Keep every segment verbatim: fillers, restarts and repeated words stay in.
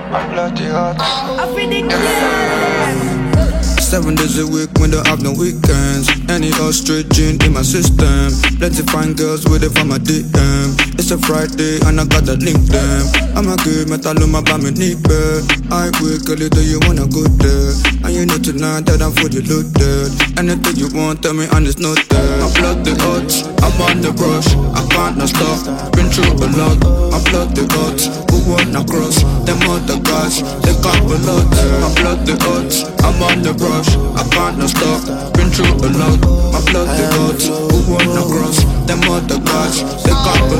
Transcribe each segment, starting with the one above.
I'm bloody hot. I feel the clear. Seven days a week when they have no weekends. Any straight gin in my system. Plenty fine girls with it for my D M. It's a Friday and I gotta link them. I'm a good metal on my bum and knee bed. I wake a little, you wanna go there. And you know tonight that I'm fully loaded. Anything you want, tell me and it's not there. I plug the odds, I'm on the brush. I can't not stop, been through a lot. I plug the odds, who wanna cross? Them other guys, they can't a lot. I plug the odds, I'm on the brush. I can't not stop, been through a lot. I plug the odds, who wanna cross? Them other guys, they can't a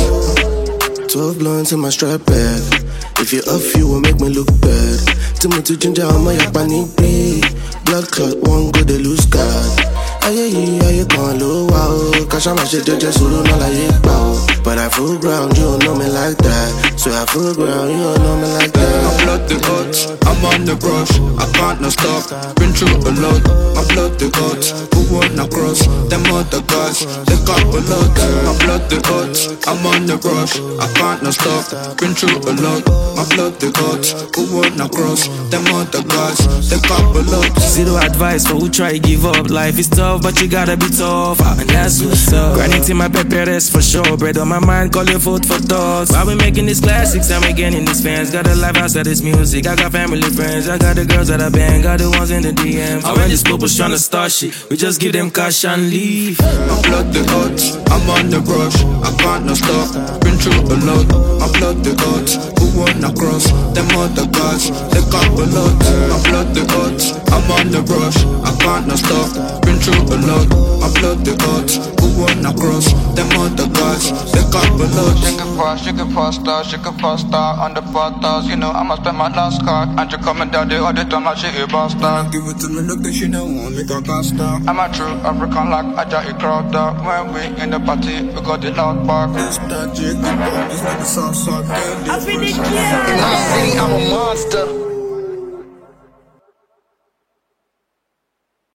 lot. Twelve blunts in my strap bag. If you off, you will make me look bad. Too much to ginger on my panic play. Blood clot, one go the loose card. Aye, aye, aye, can't low wow. Cause I'm a shit, just so don't like it bow. But I full ground, you don't know me like that. So I full ground, you don't know me like that. I blood the odds, I'm on the brush. I can't not stop, been through a lot. I blood the odds, who wanna cross? Them other guys, they got a lot. I blood the odds, I'm on the brush. I can't not stop, been through a lot. I blood the odds, who wanna cross? Them other guys, they got a lot. Zero advice for who try give up. Life is tough, but you gotta be tough, and that's what's up. Grinding till my pepper rest for sure. Bread on my mind, call your food for thoughts. While we making these classics, I'm getting these fans. Got a life outside this music. I got family friends. I got the girls that I bang. Got the ones in the D Ms. And when these people's tryna start shit, we just give them cash and leave. I blood the odds, I'm on the brush. I can't not stop, been through a lot. I blood the odds, who wanna cross? Them other guys, they got a lot. I blood the odds, I'm on the brush. I can't not stop, been through a lot. I blood the odds, who wanna cross? Them other guys, they got a lot. Shake it fast, shake it faster, shake it faster. On the patas, you know I'ma spend my last card. And you coming down the other time like shit a bastard. Give it to me, look that she don't want me to go stop. I'm a true African like I just a crowd up. When we in the party, we got the loud park. It's that jig, it's like a sauce, sauce, I feel the clear. In my city, I'm a monster.